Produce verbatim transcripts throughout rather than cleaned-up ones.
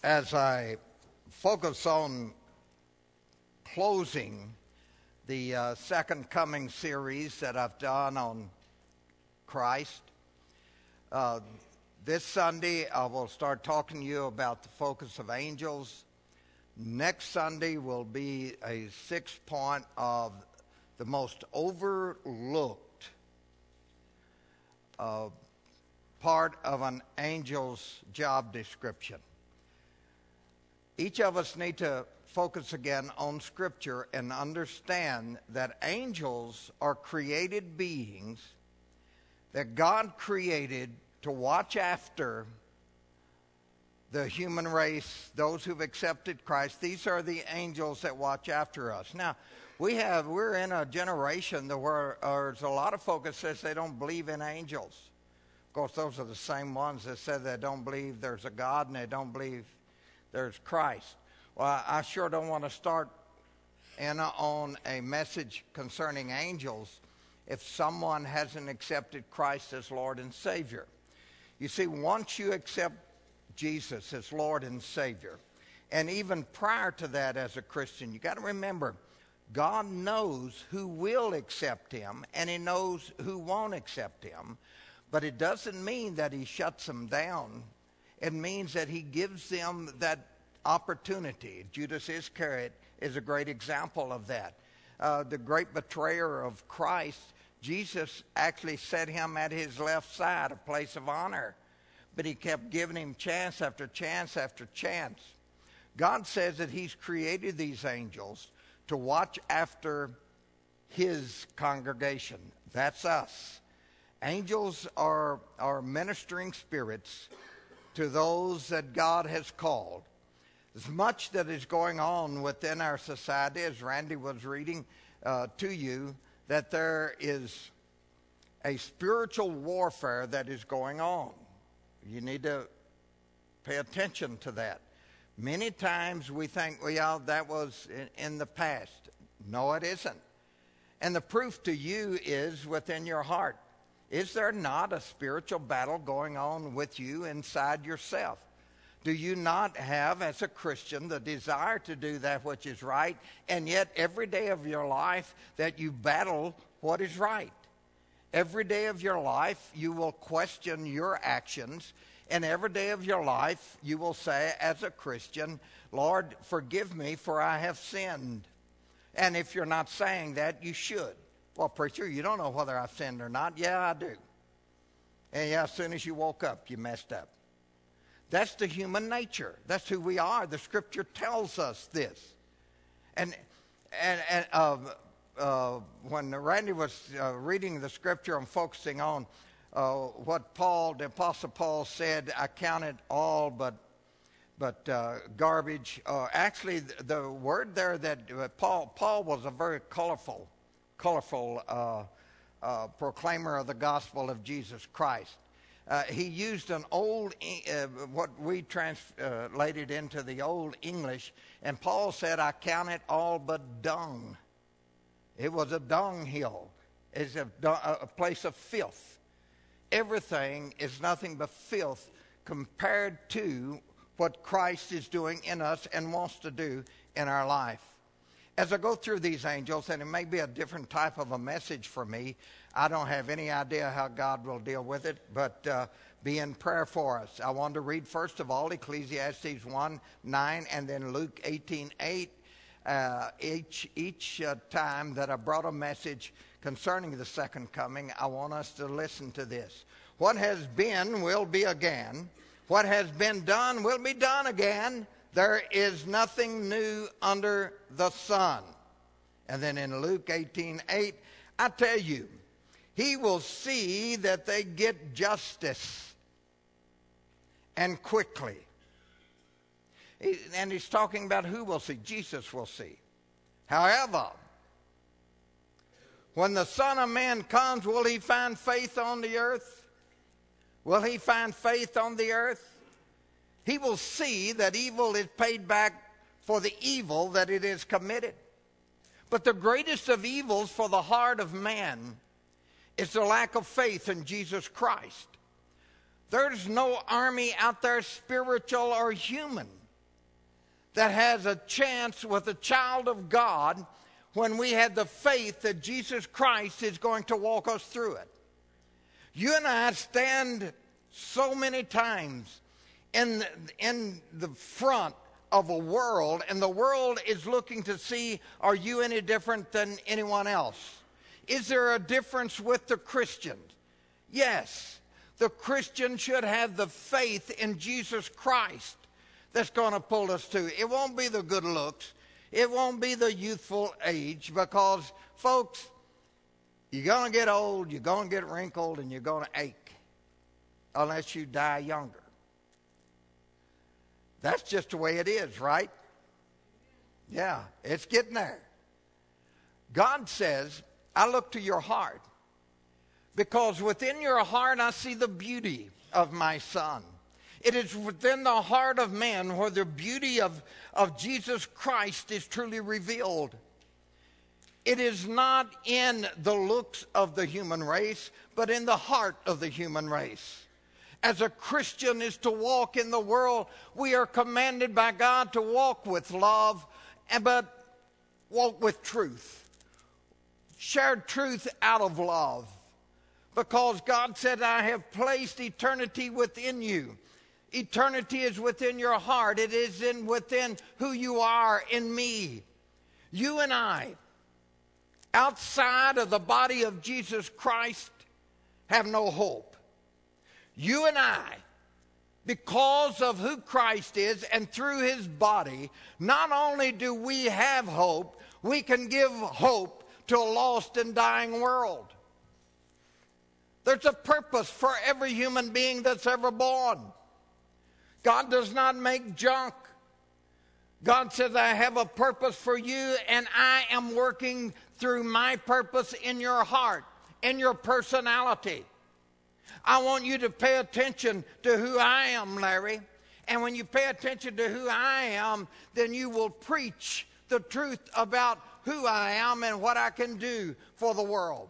as I focus on closing the uh, Second Coming series that I've done on Christ, uh, this Sunday I will start talking to you about the focus of angels. Next Sunday will be a sixth point of the most overlooked uh, part of an angel's job description. Each of us need to focus again on Scripture and understand that angels are created beings that God created to watch after the human race, those who've accepted Christ. These are the angels that watch after us. Now, we have, we're in a generation that where there's a lot of folks that says they don't believe in angels. Of course, those are the same ones that said they don't believe there's a God and they don't believe there's Christ. Well, I sure don't want to start in on a message concerning angels if someone hasn't accepted Christ as Lord and Savior. You see, once you accept Jesus as Lord and Savior, and even prior to that as a Christian, you got to remember, God knows who will accept Him, and He knows who won't accept Him. But it doesn't mean that He shuts them down. It means that He gives them that opportunity. Judas Iscariot is a great example of that. Uh, the great betrayer of Christ, Jesus actually set him at His left side, a place of honor. But He kept giving him chance after chance after chance. God says that He's created these angels to watch after His congregation. That's us. Angels are, are ministering spirits to those that God has called. There's much that is going on within our society, as Randy was reading uh, to you, that there is a spiritual warfare that is going on. You need to pay attention to that. Many times we think, well, yeah, that was in, in the past. No, it isn't. And the proof to you is within your heart. Is there not a spiritual battle going on with you inside yourself? Do you not have, as a Christian, the desire to do that which is right, and yet every day of your life that you battle what is right? Every day of your life you will question your actions, and every day of your life you will say, as a Christian, Lord, forgive me, for I have sinned. And if you're not saying that, you should. Well, preacher, you don't know whether I've sinned or not. Yeah, I do. And yeah, as soon as you woke up, you messed up. That's the human nature. That's who we are. The Scripture tells us this. And and and uh, uh, when Randy was uh, reading the Scripture and focusing on uh, what Paul, the Apostle Paul, said, I count it all but but uh, garbage. Uh, actually, the, the word there that uh, Paul Paul was a very colorful. colorful uh, uh, proclaimer of the gospel of Jesus Christ. Uh, he used an old, uh, what we translated into the Old English, and Paul said, I count it all but dung. It was a dunghill. It's a, a place of filth. Everything is nothing but filth compared to what Christ is doing in us and wants to do in our life. As I go through these angels, and it may be a different type of a message for me, I don't have any idea how God will deal with it, but uh, be in prayer for us. I want to read, first of all, Ecclesiastes one nine and then Luke eighteen eight. Uh, each each uh, time that I brought a message concerning the second coming, I want us to listen to this. What has been will be again. What has been done will be done again. There is nothing new under the sun. And then in Luke eighteen eight, I tell you, He will see that they get justice, and quickly. And He's talking about who will see. Jesus will see. However, when the Son of Man comes, will He find faith on the earth? Will He find faith on the earth? He will see that evil is paid back for the evil that it is committed. But the greatest of evils for the heart of man is the lack of faith in Jesus Christ. There's no army out there, spiritual or human, that has a chance with a child of God when we have the faith that Jesus Christ is going to walk us through it. You and I stand so many times in, in the front of a world, and the world is looking to see, are you any different than anyone else? Is there a difference with the Christian? Yes. The Christian should have the faith in Jesus Christ that's going to pull us through. It won't be the good looks. It won't be the youthful age, because, folks, you're going to get old, you're going to get wrinkled, and you're going to ache unless you die younger. That's just the way it is, right? Yeah, it's getting there. God says, I look to your heart, because within your heart I see the beauty of my Son. It is within the heart of man where the beauty of, of Jesus Christ is truly revealed. It is not in the looks of the human race, but in the heart of the human race. As a Christian is to walk in the world, we are commanded by God to walk with love, but walk with truth. Share truth out of love. Because God said, I have placed eternity within you. Eternity is within your heart. It is in within who you are in me. You and I, outside of the body of Jesus Christ, have no hope. You and I, because of who Christ is and through his body, not only do we have hope, we can give hope to a lost and dying world. There's a purpose for every human being that's ever born. God does not make junk. God says, I have a purpose for you, and I am working through my purpose in your heart, in your personality. I want you to pay attention to who I am, Larry. And when you pay attention to who I am, then you will preach the truth about who I am and what I can do for the world.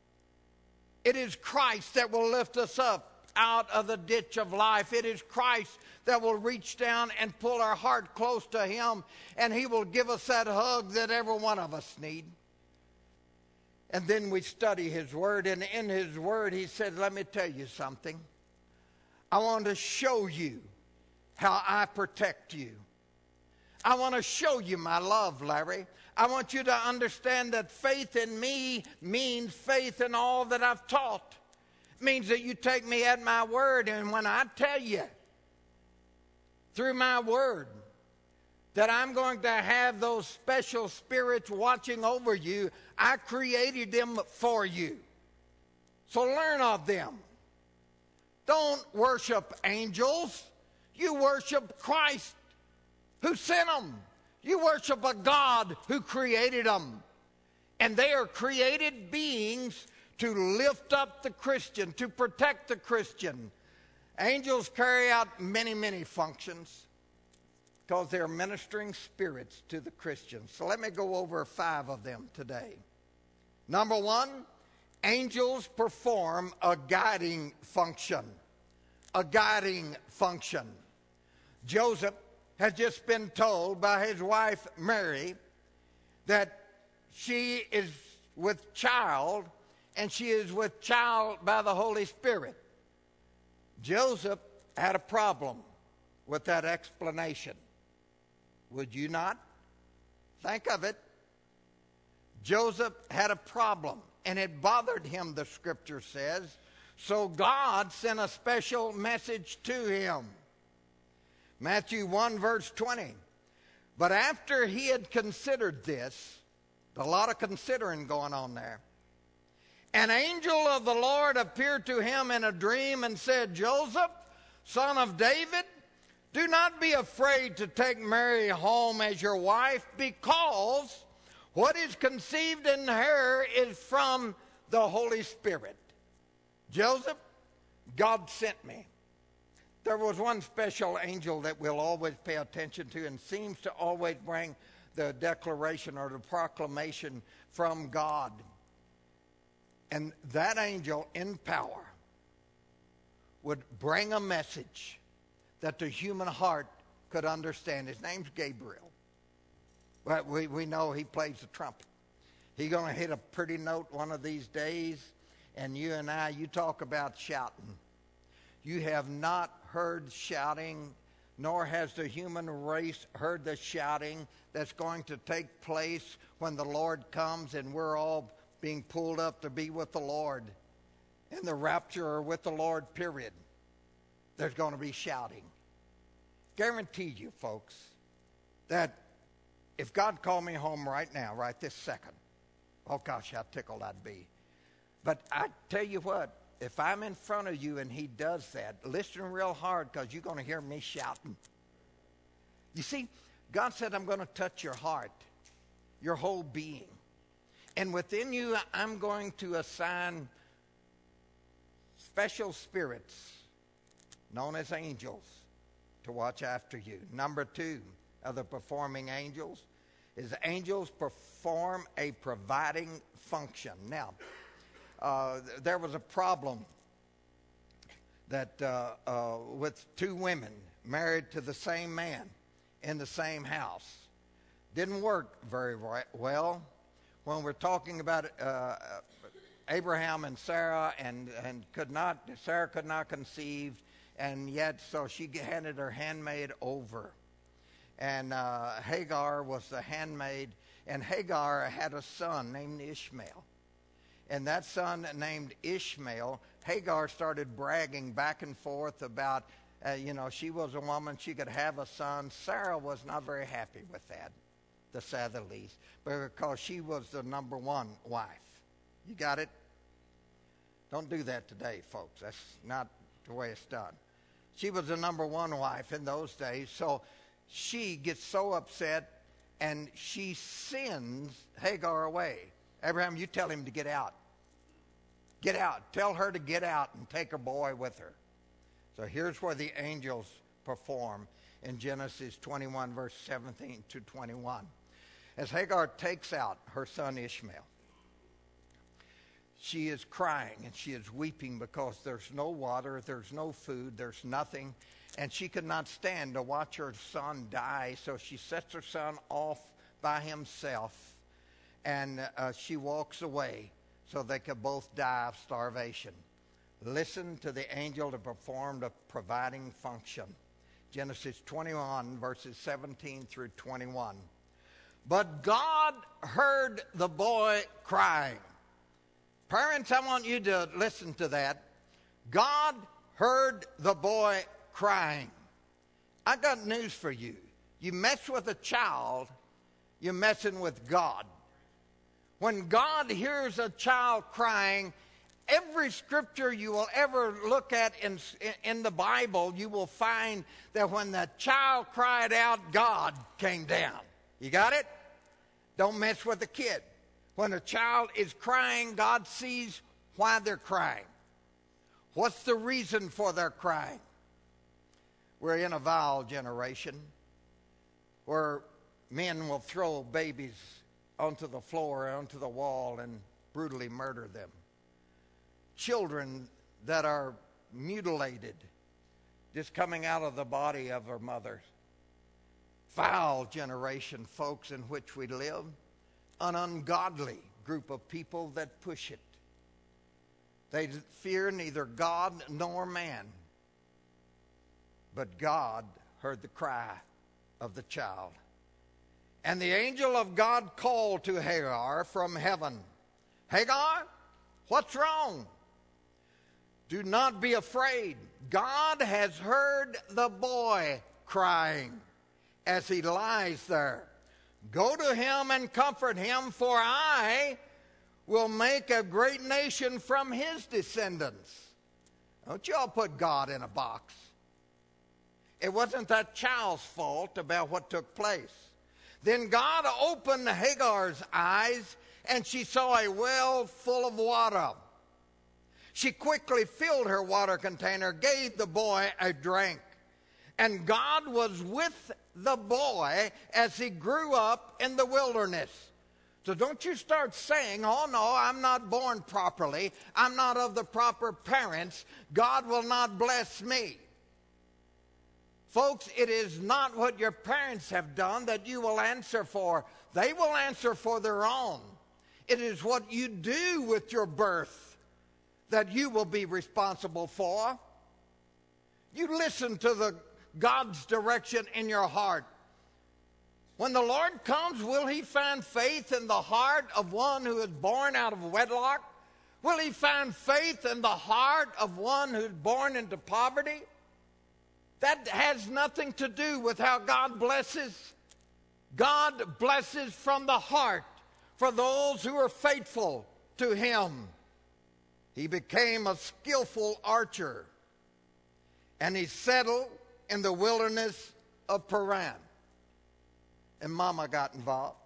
It is Christ that will lift us up out of the ditch of life. It is Christ that will reach down and pull our heart close to him, and he will give us that hug that every one of us need. And then we study his word, and in his word he said, let me tell you something. I want to show you how I protect you. I want to show you my love, Larry. I want you to understand that faith in me means faith in all that I've taught. It means that you take me at my word, and when I tell you through my word that I'm going to have those special spirits watching over you, I created them for you. So learn of them. Don't worship angels. You worship Christ who sent them. You worship a God who created them. And they are created beings to lift up the Christian, to protect the Christian. Angels carry out many, many functions because they're ministering spirits to the Christians. So let me go over five of them today. Number one, angels perform a guiding function. A guiding function. Joseph has just been told by his wife Mary that she is with child, and she is with child by the Holy Spirit. Joseph had a problem with that explanation. Would you not? Think of it. Joseph had a problem, and it bothered him, the scripture says. So God sent a special message to him. Matthew one, verse twenty. But after he had considered this, a lot of considering going on there, an angel of the Lord appeared to him in a dream and said, Joseph, son of David, do not be afraid to take Mary home as your wife, because what is conceived in her is from the Holy Spirit. Joseph, God sent me. There was one special angel that we'll always pay attention to and seems to always bring the declaration or the proclamation from God. And that angel in power would bring a message that the human heart could understand. His name's Gabriel. But we, we know he plays the trumpet. He's going to hit a pretty note one of these days. And you and I, you talk about shouting. You have not heard shouting, nor has the human race heard the shouting that's going to take place when the Lord comes and we're all being pulled up to be with the Lord. In the rapture or with the Lord, period. There's going to be shouting. Guarantee you, folks, that if God called me home right now, right this second, oh gosh, how tickled I'd be. But I tell you what, if I'm in front of you and he does that, listen real hard because you're going to hear me shouting. You see, God said, I'm going to touch your heart, your whole being. And within you, I'm going to assign special spirits known as angels to watch after you. Number two of the performing angels is angels perform a providing function. Now, uh, there was a problem that uh, uh, with two women married to the same man in the same house. Didn't work very well. When we're talking about uh, Abraham and Sarah, and, and could not, Sarah could not conceive, and yet so she handed her handmaid over. And uh, Hagar was the handmaid, and Hagar had a son named Ishmael. And that son named Ishmael, Hagar started bragging back and forth about, uh, you know, she was a woman, she could have a son. Sarah was not very happy with that, to say the least, because she was the number one wife. You got it? Don't do that today, folks. That's not the way it's done. She was the number one wife in those days, so she gets so upset and she sends Hagar away. Abraham, you tell him to get out. Get out. Tell her to get out and take her boy with her. So here's where the angels perform in Genesis twenty-one, verse seventeen to twenty-one. As Hagar takes out her son Ishmael, she is crying and she is weeping because there's no water, there's no food, there's nothing. And she could not stand to watch her son die, so she sets her son off by himself, and uh, she walks away so they could both die of starvation. Listen to the angel that performed a providing function. Genesis twenty-one, verses seventeen through twenty-one. But God heard the boy crying. Parents, I want you to listen to that. God heard the boy crying. I got news for you. You mess with a child, you're messing with God. When God hears a child crying, every scripture you will ever look at in, in the Bible, you will find that when the child cried out, God came down. You got it? Don't mess with the kid. When a child is crying, God sees why they're crying. What's the reason for their crying? We're in a vile generation where men will throw babies onto the floor, onto the wall, and brutally murder them. Children that are mutilated, just coming out of the body of their mothers. Foul generation, folks, in which we live. An ungodly group of people that push it. They fear neither God nor man. But God heard the cry of the child. And the angel of God called to Hagar from heaven, Hagar, what's wrong? Do not be afraid. God has heard the boy crying as he lies there. Go to him and comfort him, for I will make a great nation from his descendants. Don't you all put God in a box. It wasn't that child's fault about what took place. Then God opened Hagar's eyes, and she saw a well full of water. She quickly filled her water container, gave the boy a drink. And God was with the boy as he grew up in the wilderness. So don't you start saying, oh no, I'm not born properly. I'm not of the proper parents. God will not bless me. Folks, it is not what your parents have done that you will answer for. They will answer for their own. It is what you do with your birth that you will be responsible for. You listen to the God's direction in your heart. When the Lord comes, will he find faith in the heart of one who is born out of wedlock? Will he find faith in the heart of one who's born into poverty? That has nothing to do with how God blesses. God blesses from the heart for those who are faithful to him. He became a skillful archer, and he settled in the wilderness of Paran. And Mama got involved.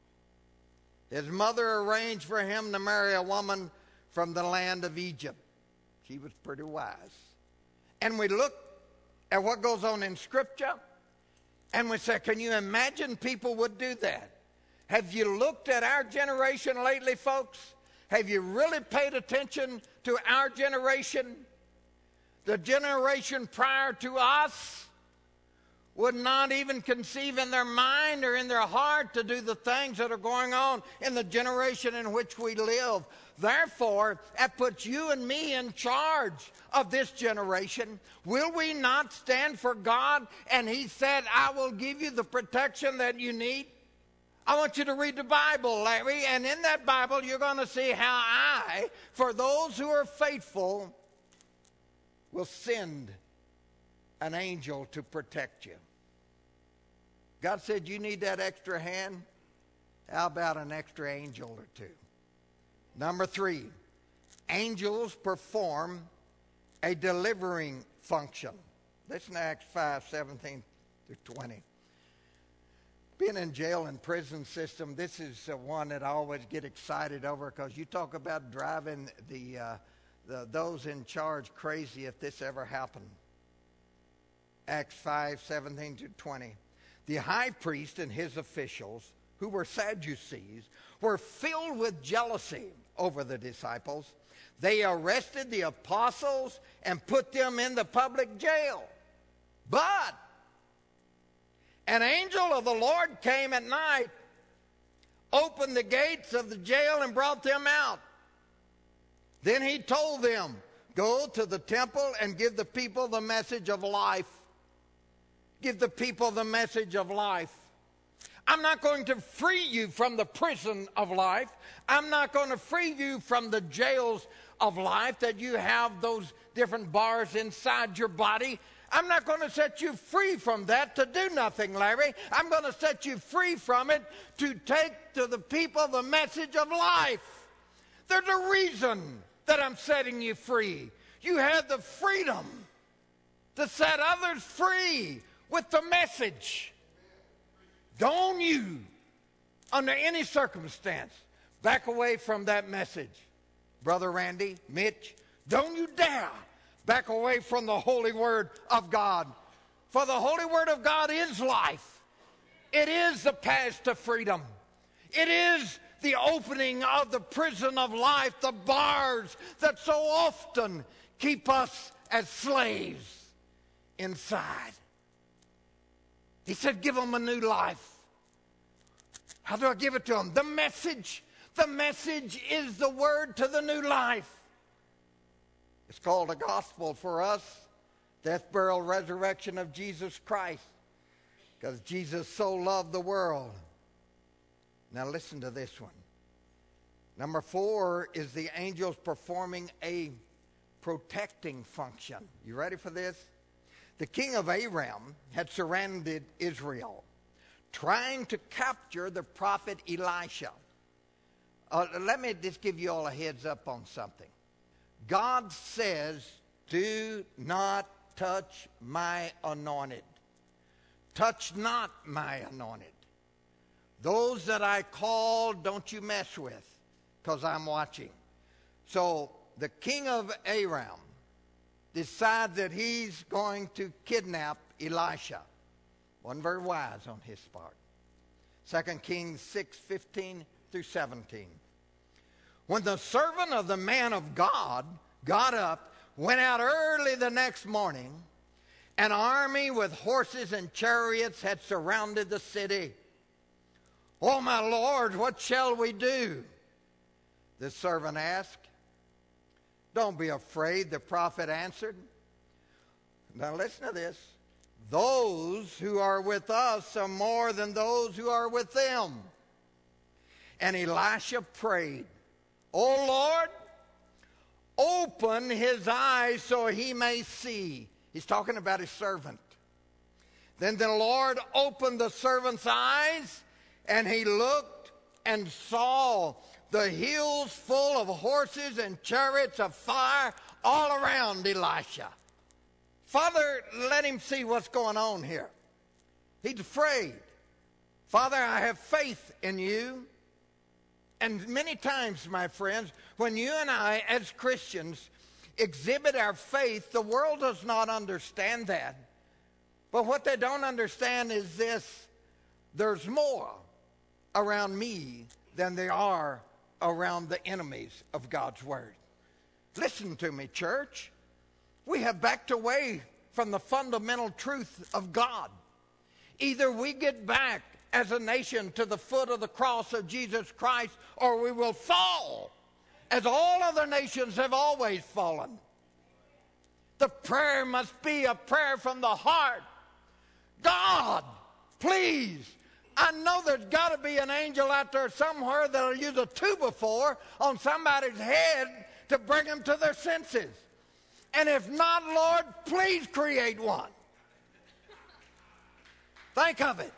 His mother arranged for him to marry a woman from the land of Egypt. She was pretty wise. And we look at what goes on in Scripture, and we say, can you imagine people would do that? Have you looked at our generation lately, folks? Have you really paid attention to our generation? The generation prior to us would not even conceive in their mind or in their heart to do the things that are going on in the generation in which we live. Therefore, that puts you and me in charge of this generation. Will we not stand for God? And he said, I will give you the protection that you need. I want you to read the Bible, Larry, and in that Bible you're going to see how I, for those who are faithful, will send an angel to protect you. God said, you need that extra hand? How about an extra angel or two? Number three, angels perform a delivering function. Listen to Acts five, seventeen through twenty. Being in jail and prison system, this is uh, one that I always get excited over, because you talk about driving the, uh, the those in charge crazy if this ever happened. Acts five, seventeen to twenty. The high priest and his officials, who were Sadducees, were filled with jealousy over the disciples. They arrested the apostles and put them in the public jail. But an angel of the Lord came at night, opened the gates of the jail, and brought them out. Then he told them, go to the temple and give the people the message of life. Give the people the message of life. I'm not going to free you from the prison of life. I'm not going to free you from the jails of life that you have those different bars inside your body. I'm not going to set you free from that to do nothing, Larry. I'm going to set you free from it to take to the people the message of life. There's a reason that I'm setting you free. You have the freedom to set others free with the message. Don't you, under any circumstance, back away from that message. Brother Randy, Mitch, don't you dare back away from the holy word of God. For the holy word of God is life. It is the path to freedom. It is the opening of the prison of life, the bars that so often keep us as slaves inside. He said, give them a new life. How do I give it to them? The message. The message is the word to the new life. It's called a gospel for us. Death, burial, resurrection of Jesus Christ. Because Jesus so loved the world. Now listen to this one. Number four is the angels performing a protecting function. You ready for this? The king of Aram had surrounded Israel, trying to capture the prophet Elisha. Uh, let me just give you all a heads up on something. God says, do not touch my anointed. Touch not my anointed. Those that I called, don't you mess with, because I'm watching. So the king of Aram decides that he's going to kidnap Elisha. Wasn't very wise on his part. Second Kings six, fifteen through seventeen. When the servant of the man of God got up, went out early the next morning, An army with horses and chariots had surrounded the city. "Oh, my Lord, what shall we do?" the servant asked. "Don't be afraid," the prophet answered. Now listen to this. "Those who are with us are more than those who are with them." And Elisha prayed, "O Lord, open his eyes so he may see." He's talking about his servant. Then the Lord opened the servant's eyes, and he looked and saw the hills full of horses and chariots of fire all around Elisha. Father, let him see what's going on here. He's afraid. "Father, I have faith in you." And many times, my friends, when you and I, as Christians, exhibit our faith, the world does not understand that. But what they don't understand is this: there's more around me than there are around the enemies of God's Word. Listen to me, church. We have backed away from the fundamental truth of God. Either we get back as a nation to the foot of the cross of Jesus Christ, or we will fall as all other nations have always fallen. The prayer must be a prayer from the heart. God, please, I know there's got to be an angel out there somewhere that'll use a two by four on somebody's head to bring them to their senses. And if not, Lord, please create one. Think of it.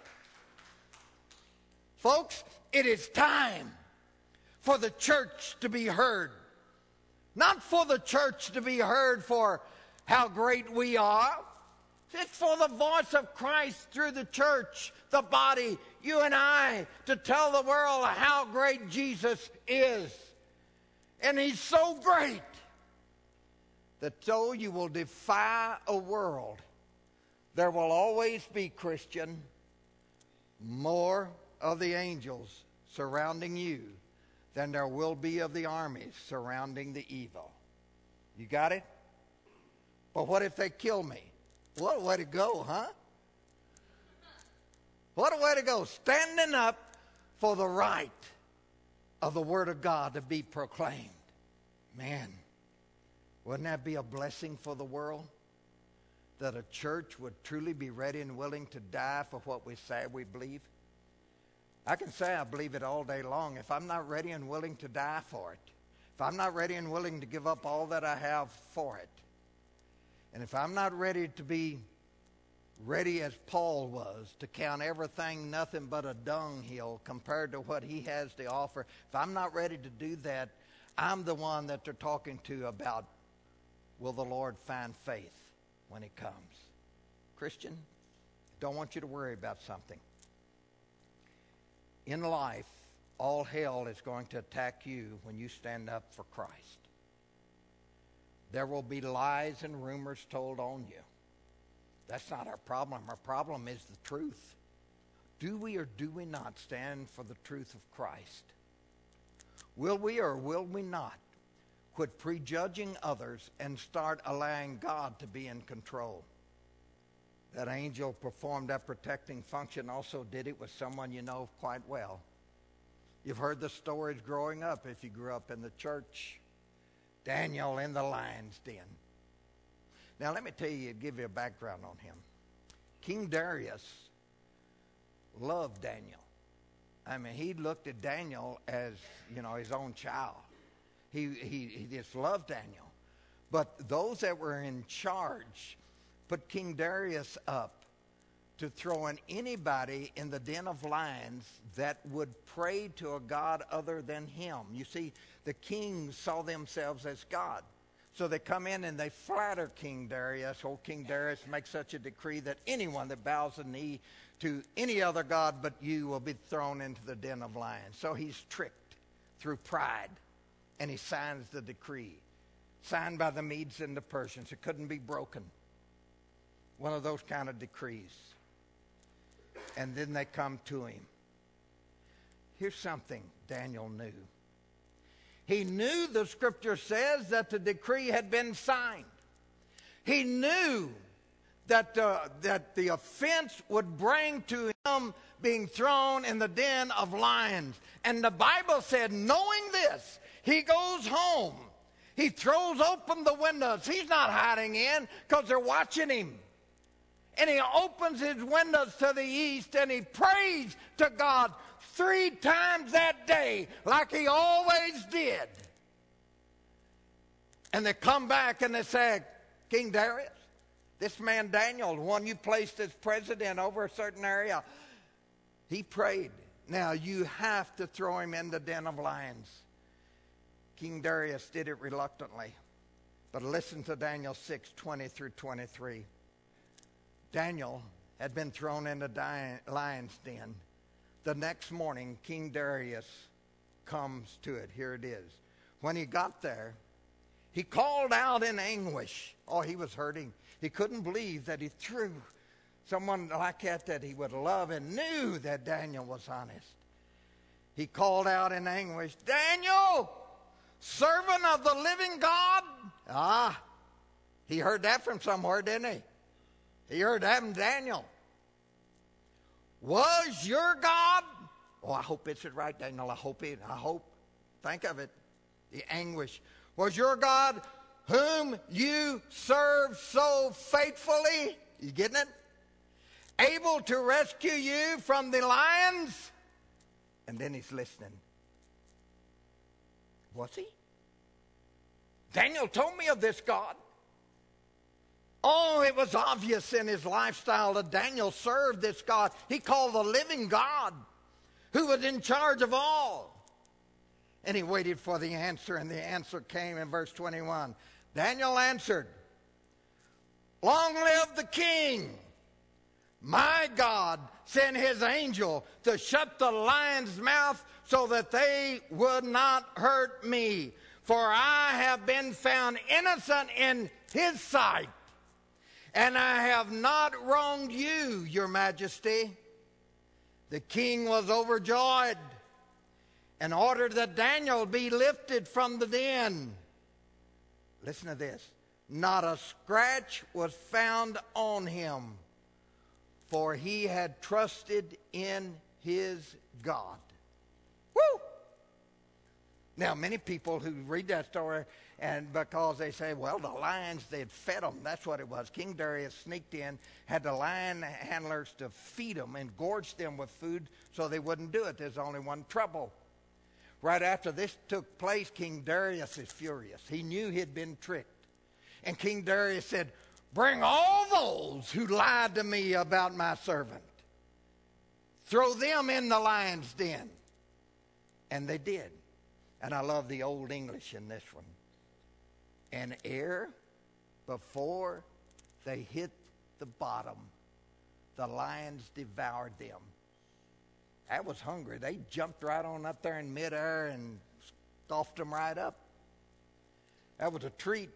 Folks, it is time for the church to be heard. Not for the church to be heard for how great we are. It's for the voice of Christ through the church, the body, you and I, to tell the world how great Jesus is. And he's so great that though you will defy a world, there will always be, Christian, more of the angels surrounding you than there will be of the armies surrounding the evil. You got it? But what if they kill me? What a way to go, huh? What a way to go. Standing up for the right of the Word of God to be proclaimed. Man, wouldn't that be a blessing for the world? That a church would truly be ready and willing to die for what we say we believe? I can say I believe it all day long. If I'm not ready and willing to die for it, if I'm not ready and willing to give up all that I have for it, and if I'm not ready to be ready as Paul was, to count everything nothing but a dunghill compared to what he has to offer, if I'm not ready to do that, I'm the one that they're talking to about, will the Lord find faith when he comes? Christian, don't want you to worry about something. In life, all hell is going to attack you when you stand up for Christ. There will be lies and rumors told on you. That's not our problem. Our problem is the truth. Do we or do we not stand for the truth of Christ? Will we or will we not quit prejudging others and start allowing God to be in control? That angel performed that protecting function, also did it with someone you know quite well. You've heard the stories growing up if you grew up in the church. Daniel in the lion's den. Now let me tell you, give you a background on him. King Darius loved Daniel. I mean, he looked at Daniel as, you know, his own child. He, he, he just loved Daniel. But those that were in charge put King Darius up to throw in anybody in the den of lions that would pray to a god other than him. You see, the kings saw themselves as God. So they come in and they flatter King Darius. Oh, King Darius, makes such a decree that anyone that bows a knee to any other god but you will be thrown into the den of lions. So he's tricked through pride, and he signs the decree, signed by the Medes and the Persians. It couldn't be broken. One of those kind of decrees. And then they come to him. Here's something Daniel knew. He knew, the scripture says, that the decree had been signed. He knew that, uh, that the offense would bring to him being thrown in the den of lions. And the Bible said, knowing this, he goes home. He throws open the windows. He's not hiding in because they're watching him. And he opens his windows to the east and he prays to God three times that day like he always did. And they come back and they say, King Darius, this man Daniel, the one you placed as president over a certain area, he prayed. Now you have to throw him in the den of lions. King Darius did it reluctantly. But listen to Daniel six, twenty through twenty-three. Daniel had been thrown in the lion's den. The next morning, King Darius comes to it. Here it is. When he got there, he called out in anguish. Oh, he was hurting. He couldn't believe that he threw someone like that that he would love and knew that Daniel was honest. He called out in anguish, Daniel, servant of the living God. Ah, he heard that from somewhere, didn't he? He heard that from Daniel. Was your God? Oh, I hope it's it right, Daniel. I hope it. I hope. Think of it. The anguish. Was your God whom you serve so faithfully? You getting it? Able to rescue you from the lions? And then he's listening. Was he? Daniel told me of this God. Oh, it was obvious in his lifestyle that Daniel served this God. He called the living God who was in charge of all. And he waited for the answer, and the answer came in verse twenty-one. Daniel answered, Long live the king! My God sent his angel to shut the lion's mouth so that they would not hurt me. For I have been found innocent in his sight, and I have not wronged you, your majesty. The king was overjoyed and ordered that Daniel be lifted from the den. Listen to this. Not a scratch was found on him, for he had trusted in his God. Woo! Now, many people who read that story, and because they say, well, the lions, they'd fed them. That's what it was. King Darius sneaked in, had the lion handlers to feed them and gorge them with food so they wouldn't do it. There's only one trouble. Right after this took place, King Darius is furious. He knew he'd been tricked. And King Darius said, bring all those who lied to me about my servant. Throw them in the lion's den. And they did. And I love the Old English in this one. And ere before they hit the bottom, the lions devoured them. That was hungry. They jumped right on up there in midair and stuffed them right up. That was a treat.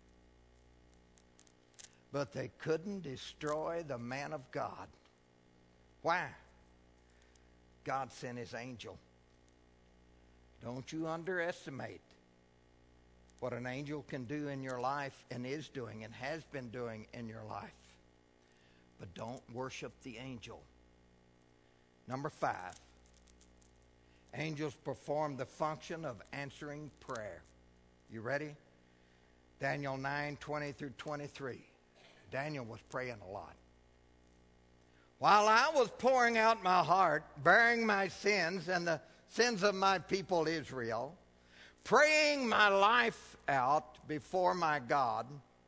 But they couldn't destroy the man of God. Why? God sent his angel. Don't you underestimate what an angel can do in your life and is doing and has been doing in your life. But don't worship the angel. Number five, angels perform the function of answering prayer. You ready? Daniel nine, twenty through twenty-three. Daniel was praying a lot. While I was pouring out my heart, bearing my sins and the sins of my people Israel, praying my life out before my God,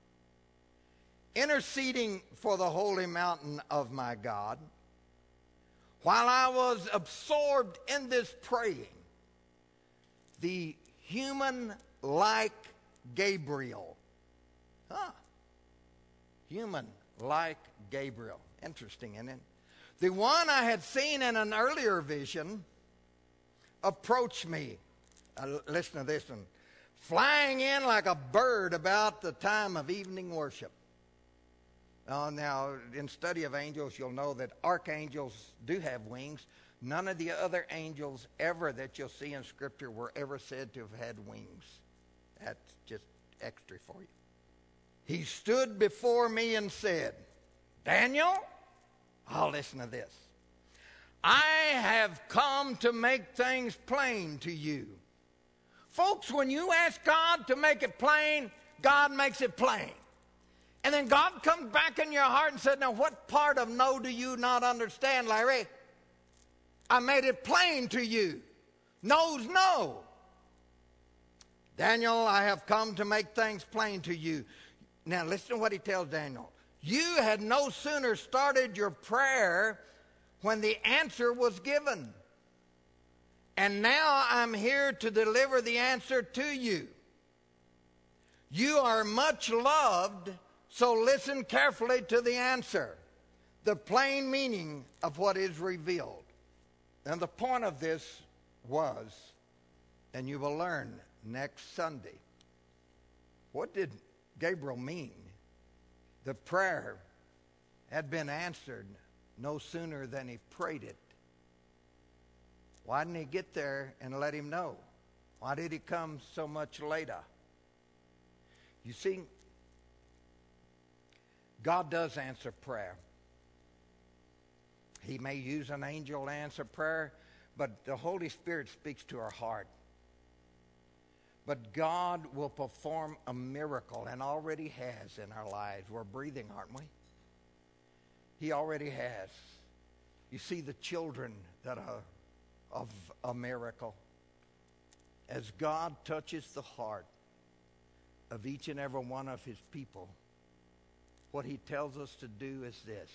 interceding for the holy mountain of my God, while I was absorbed in this praying, the human-like Gabriel, huh? Human-like Gabriel. Interesting, isn't it? The one I had seen in an earlier vision approached me. Uh, listen to this one. Flying in like a bird about the time of evening worship. Uh, now, in study of angels, you'll know that archangels do have wings. None of the other angels ever that you'll see in Scripture were ever said to have had wings. That's just extra for you. He stood before me and said, Daniel, oh, listen to this. I have come to make things plain to you. Folks, when you ask God to make it plain, God makes it plain. And then God comes back in your heart and said, now what part of no do you not understand, Larry? I made it plain to you. No's no. Daniel, I have come to make things plain to you. Now listen to what he tells Daniel. You had no sooner started your prayer when the answer was given. And now I'm here to deliver the answer to you. You are much loved, so listen carefully to the answer, the plain meaning of what is revealed. And the point of this was, and you will learn next Sunday, what did Gabriel mean? The prayer had been answered no sooner than he prayed it. Why didn't he get there and let him know? Why did he come so much later? You see, God does answer prayer. He may use an angel to answer prayer, but the Holy Spirit speaks to our heart. But God will perform a miracle, and already has in our lives. We're breathing, aren't we? He already has. You see the children that are of a miracle. As God touches the heart of each and every one of his people, what he tells us to do is this.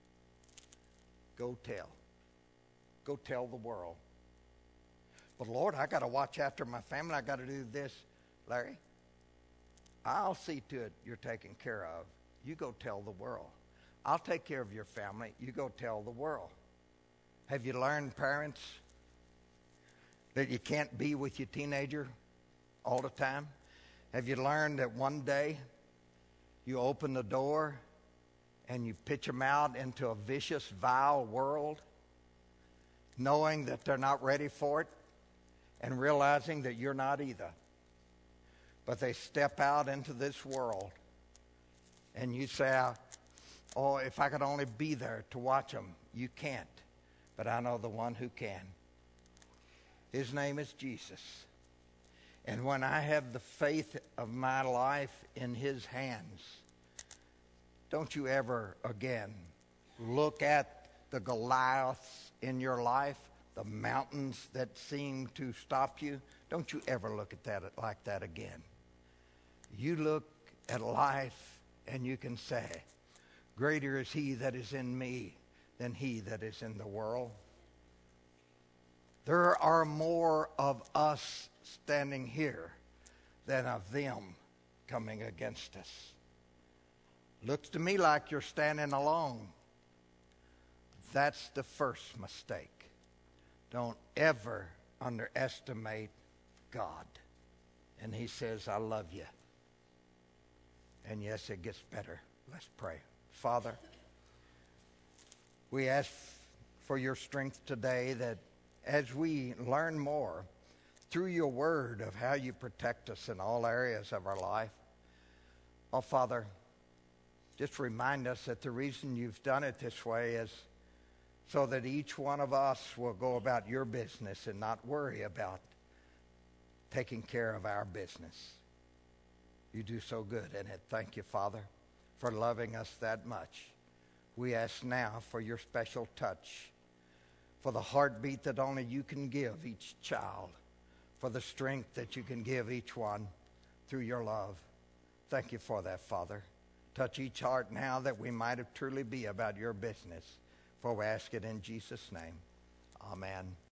Go tell. Go tell the world. But Lord, I got to watch after my family. I got to do this. Larry, I'll see to it you're taken care of. You go tell the world. I'll take care of your family. You go tell the world. Have you learned, parents, that you can't be with your teenager all the time? Have you learned that one day you open the door and you pitch them out into a vicious, vile world, knowing that they're not ready for it and realizing that you're not either? But they step out into this world and you say, oh, if I could only be there to watch them. You can't, but I know the one who can. His name is Jesus. And when I have the faith of my life in his hands, don't you ever again look at the Goliaths in your life, the mountains that seem to stop you. Don't you ever look at that like that again. You look at life and you can say, greater is he that is in me than he that is in the world. There are more of us standing here than of them coming against us. Looks to me like you're standing alone. That's the first mistake. Don't ever underestimate God. And he says, I love you. And yes, it gets better. Let's pray. Father, we ask for your strength today, that as we learn more through your word of how you protect us in all areas of our life, oh, Father, just remind us that the reason you've done it this way is so that each one of us will go about your business and not worry about taking care of our business. You do so good in it. Thank you, Father, for loving us that much. We ask now for your special touch, for the heartbeat that only you can give each child, for the strength that you can give each one through your love. Thank you for that, Father. Touch each heart now that we might have truly be about your business. For we ask it in Jesus' name. Amen.